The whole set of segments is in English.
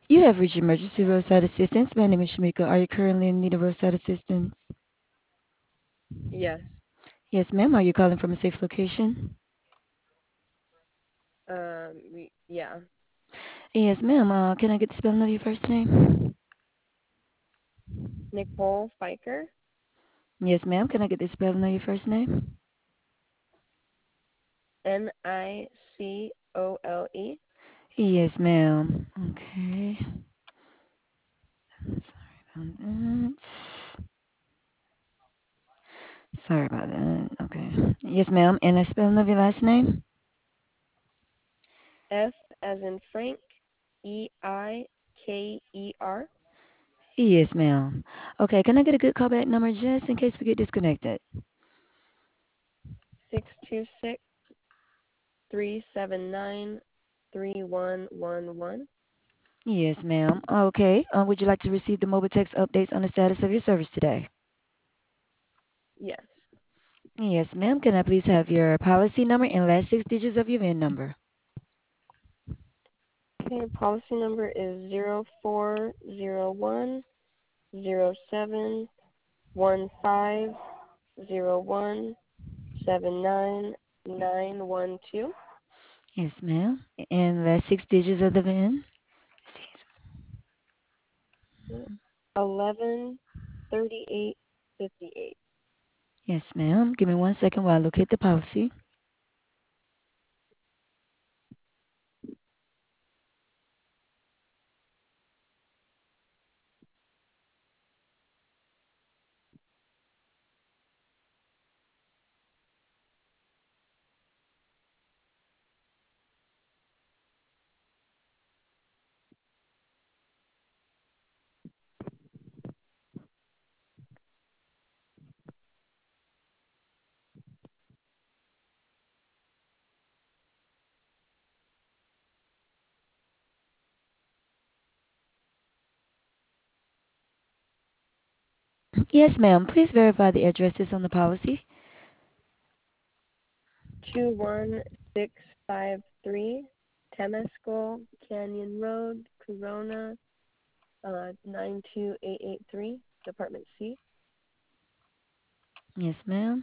You have reached emergency roadside assistance. My name is Shamika. Are you currently in need of roadside assistance? Yes. Yes, ma'am. Are you calling from a safe location? Yeah. Yes, ma'am. Can I get the spelling of your first name? Nicole Fiker. Yes, ma'am. Can I get the spelling of your first name? Nicole. Yes, ma'am. Okay. Sorry about that. Sorry about that. Okay. Yes, ma'am. And the spelling of your last name? F as in Frank. Eikeer. Yes, ma'am. Okay. Can I get a good callback number just in case we get disconnected? 626-379-3111. Yes, ma'am. Okay. Would you like to receive the mobile text updates on the status of your service today? Yes. Yes, ma'am. Can I please have your policy number and last six digits of your VIN number? Okay, policy number is 0401071501799112. Yes, ma'am. And last six digits of the VIN? 113858. Yes, ma'am. Give me 1 second while I locate the policy. Yes, ma'am. Please verify the addresses on the policy. 21653 Temescal Canyon Road, Corona, 92883, Department C. Yes, ma'am.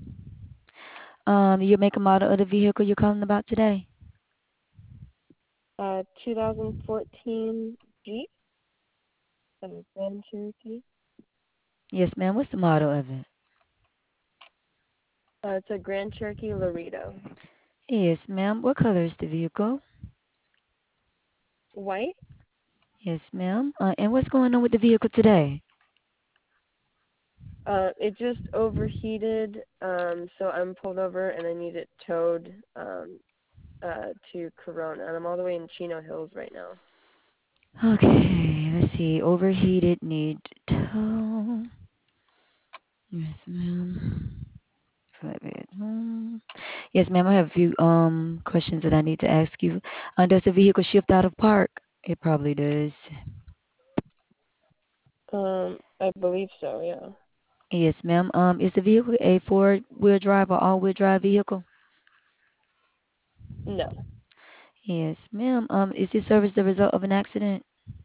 You make a model of the vehicle you're calling about today? 2014 Jeep, Grand Cherokee. Yes, ma'am. What's the model of it? It's a Grand Cherokee Laredo. Yes, ma'am. What color is the vehicle? White. Yes, ma'am. And what's going on with the vehicle today? It just overheated, so I'm pulled over and I need it towed to Corona. And I'm all the way in Chino Hills right now. Okay, let's see. Overheated, need tow. Yes, ma'am. Yes, ma'am. I have a few questions that I need to ask you. Does the vehicle shift out of park? It probably does. I believe so, yeah. Yes, ma'am. Is the vehicle a four-wheel drive or all-wheel drive vehicle? No, Yes, ma'am. Is this service the result of an accident?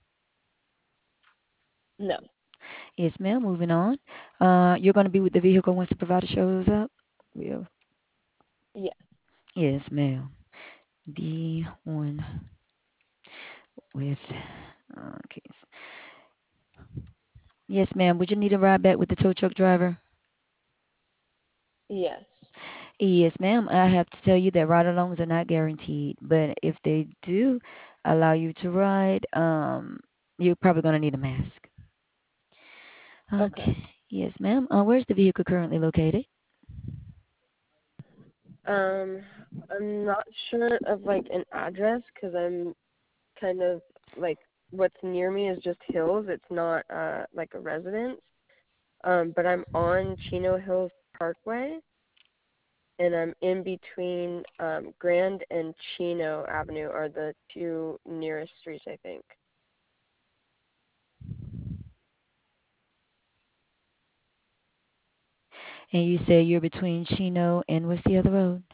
no, Yes, ma'am. Moving on. You're going to be with the vehicle once the provider shows up? Yeah. yeah. Yes, ma'am. Be on with. Okay. Yes, ma'am. Would you need a ride back with the tow truck driver? Yes. Yes, ma'am. I have to tell you that ride-alongs are not guaranteed, but if they do allow you to ride, you're probably going to need a mask. Okay. Okay. Yes, ma'am. Where's the vehicle currently located? Um, I'm not sure of like an address because I'm kind of like what's near me is just hills. It's not like a residence. But I'm on Chino Hills Parkway, and I'm in between Grand and Chino Avenue are the two nearest streets, I think. And you say you're between Chino and what's the other road?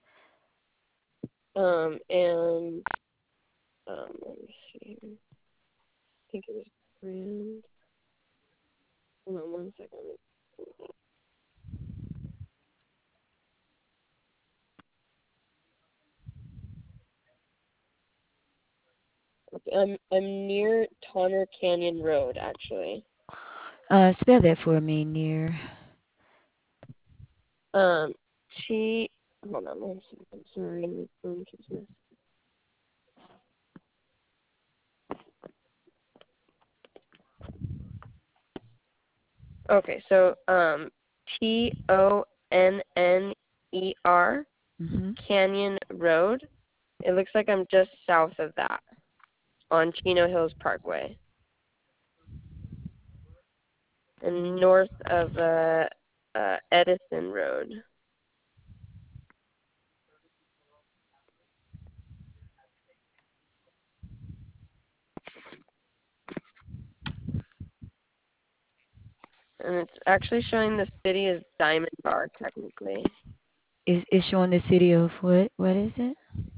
And let me see. think it was grand. Hold on one second. Okay, I'm near Tonner Canyon Road actually. Spell that for me, near. Um, T. Hold on one second. Sorry, my phone keeps messing. Okay, so Tonner Hmm. Canyon Road. It looks like I'm just south of that on Chino Hills Parkway and north of Edison Road. And it's actually showing the city as Diamond Bar technically. It's showing the city of what? What is it?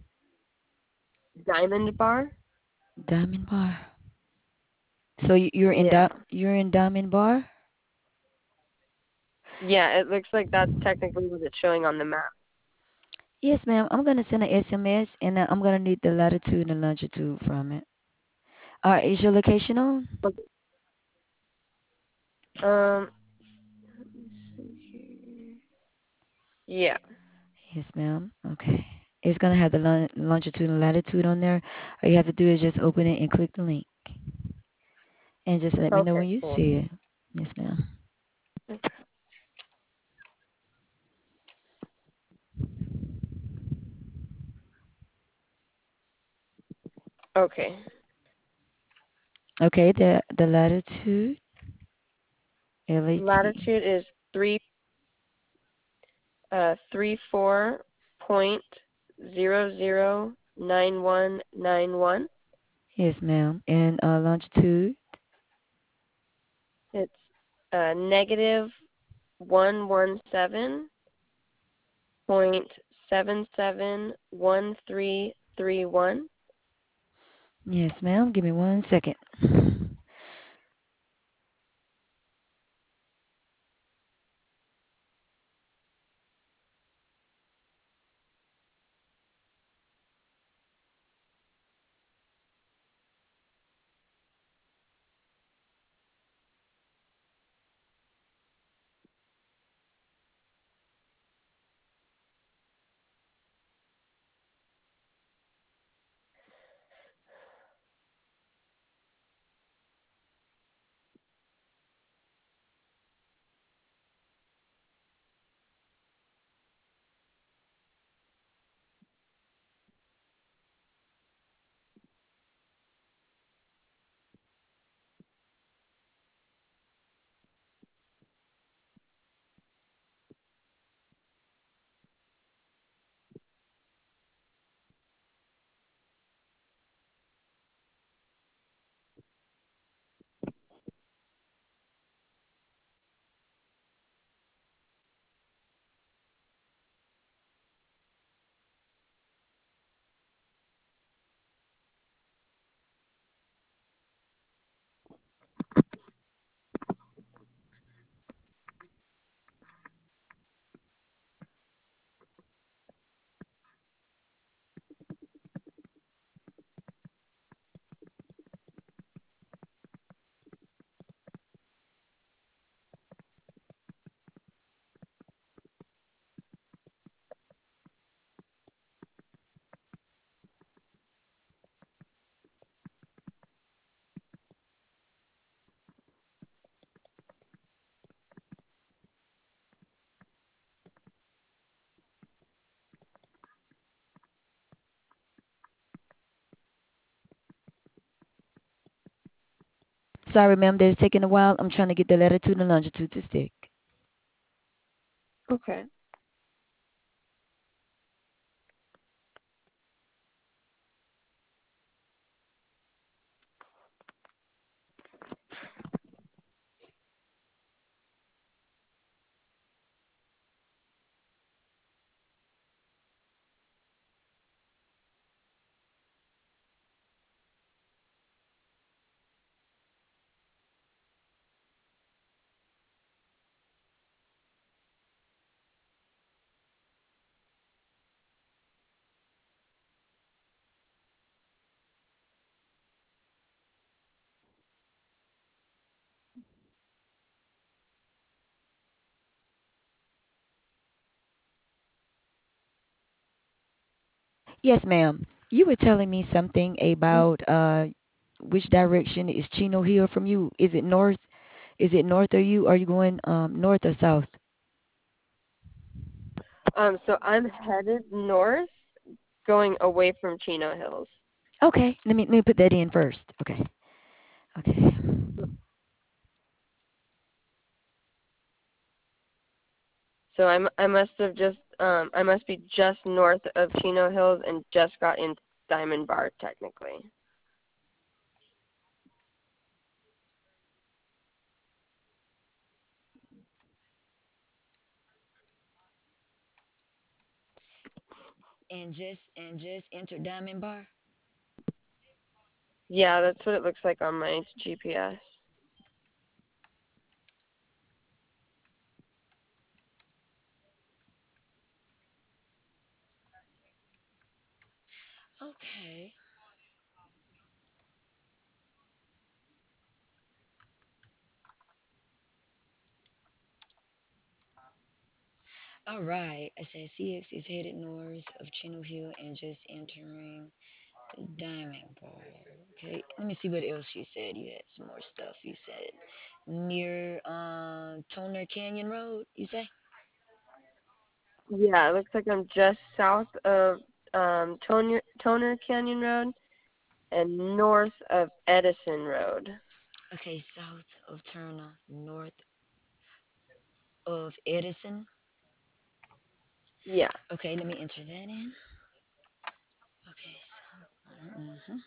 Diamond Bar? Diamond Bar. So Yeah. You're in Diamond Bar? Yeah, it looks like that's technically what it's showing on the map. Yes, ma'am. I'm gonna send an SMS, and I'm gonna need the latitude and longitude from it. All right, is your location on? Okay. Um, let me see here. Yeah. Yes, ma'am. Okay. It's gonna have the longitude and latitude on there. All you have to do is just open it and click the link, and just let me know Okay, when you cool. see it. Yes, ma'am. Okay. Okay, the latitude, LAT. Latitude is 34.009191. Yes, ma'am. And longitude. It's negative 117.771331. Yes, ma'am. Give me 1 second. Sorry, ma'am. That it's taking a while. I'm trying to get the latitude and longitude to stick. Okay. Yes, ma'am. You were telling me something about which direction is Chino Hill from you? Is it north? Is it north of you? Are you going north or south? So I'm headed north, going away from Chino Hills. Okay, let me put that in first. Okay. Okay. So I must have just I must be just north of Chino Hills and just got into Diamond Bar technically. And just enter Diamond Bar. Yeah, that's what it looks like on my GPS. Okay. All right. I said CX is headed north of Chino Hill and just entering the Diamond Bar. Okay. Let me see what else you said. You had some more stuff. You said near Toner Canyon Road. You say? Yeah, it looks like I'm just south of Toner Canyon Road and north of Edison Road. Okay, south of Turner, north of Edison. Yeah. Okay, let me enter that in. Okay, so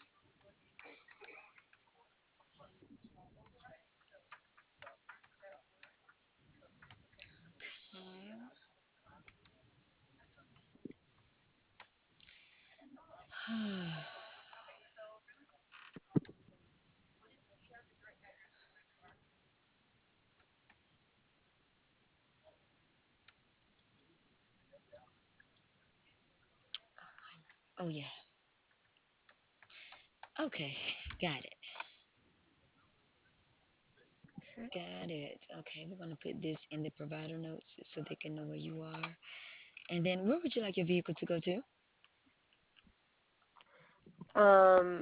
oh yeah. Okay, got it. Got it. Okay, we're gonna put this in the provider notes so they can know where you are. And then where would you like your vehicle to go to? Um,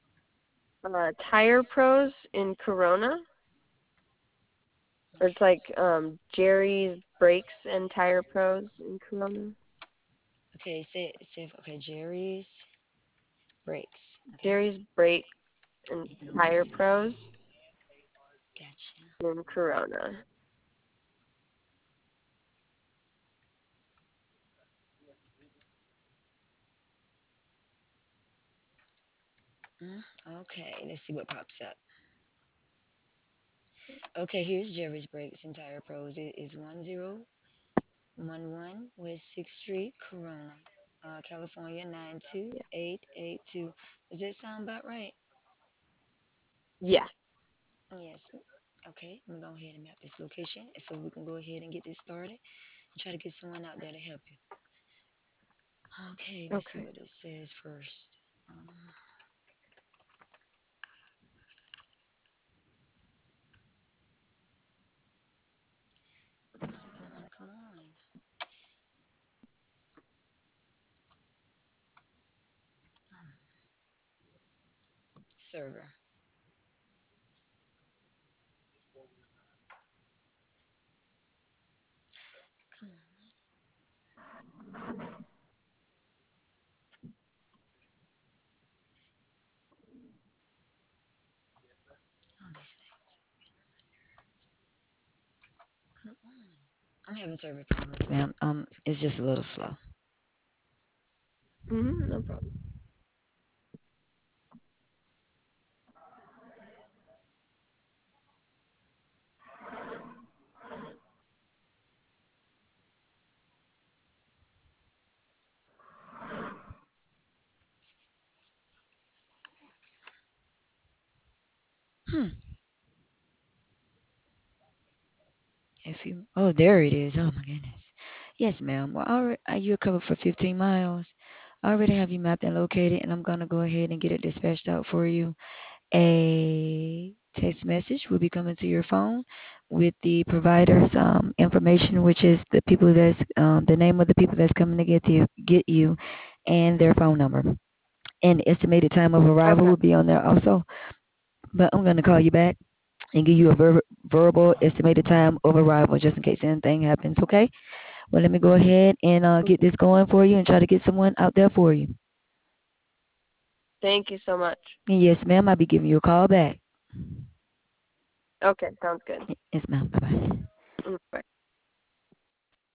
Tire Pros in Corona. Or it's like Jerry's Brakes and Tire Pros in Corona. Okay, say okay, Jerry's brakes. Okay, Jerry's Brakes and Tire Pros gotcha. in Corona. Mm, okay, let's see what pops up. Okay, here's Jerry's Brakes and Tire Pros. It is 1011 West 6th Street, Corona, California Yeah. 92882. Does that sound about right? Yeah. Yes. Okay, I'm gonna go ahead and map this location so we can go ahead and get this started and try to get someone out there to help you. Okay, let's see Okay. what it says first. Come on. Server. Come on. All these things. Come on. I'm having server problems, ma'am. It's just a little slow. No problem. Hmm. If you, oh, there it is. Oh my goodness. Yes, ma'am. Well, you're covered for 15 miles. I already have you mapped and located, and I'm gonna go ahead and get it dispatched out for you. A text message will be coming to your phone with the provider's information, which is the people that's the name of the people that's coming to get you, and their phone number. And estimated time of arrival Okay. will be on there also. But I'm going to call you back and give you a verbal estimated time of arrival just in case anything happens, okay? Well, let me go ahead and get this going for you and try to get someone out there for you. Thank you so much. And yes, ma'am, I'll be giving you a call back. Okay, sounds good. Yes, ma'am. Bye bye. Bye.